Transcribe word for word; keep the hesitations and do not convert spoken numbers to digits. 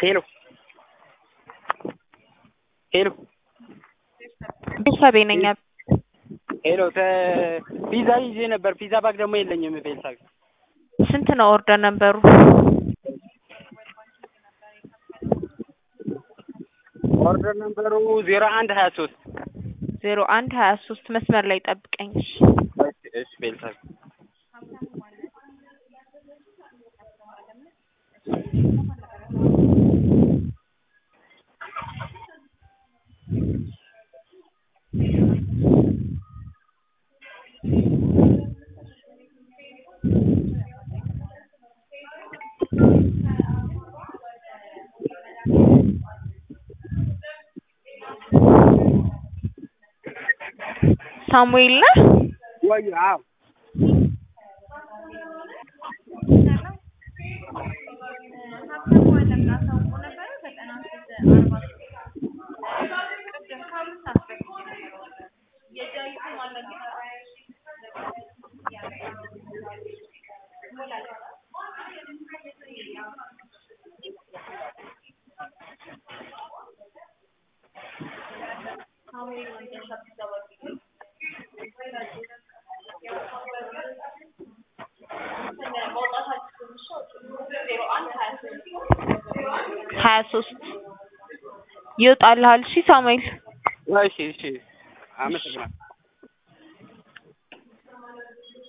ሄሎ ሄሎ ቤተሰቤ ነኝ። ሄሎ ፒዛ ይዤ ነበር። ፒዛ ባግ ደግሞ የለኝም። ቤተሰብ ስንት ነው ኦርደር ነበሩ? ኦርደር ነበሩ ዜሮ አንድ ሀያ ሶስት ዜሮ አንድ ሀያ ሶስት መስመር ላይ ጠብቀኝ። እሺ እሺ ቤተሰብ ሳሙኤል ነህ ወይ? አዎ ሀያ ሶስት ይወጣልሃል። እሺ ሳሙኤል። እሺ እሺ አመሰግናለሁ።